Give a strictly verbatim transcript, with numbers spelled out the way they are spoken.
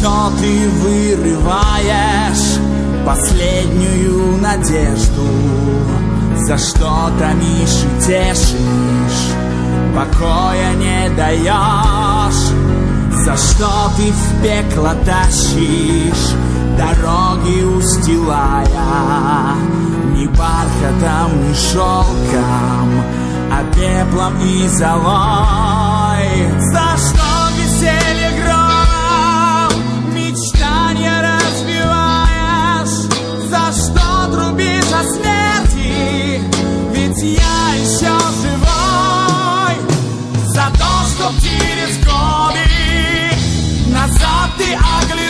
что ты вырываешь последнюю надежду? За что томишь и тешишь, покоя не даешь? За что ты в пекло тащишь, дороги устилая? Ни бархатом, ни шелком, а пеплом и золой. За что веселье громом, мечтания разбиваешь? За что трубишь о смерти, ведь я еще живой? За то, что через годы назад ты оглянулся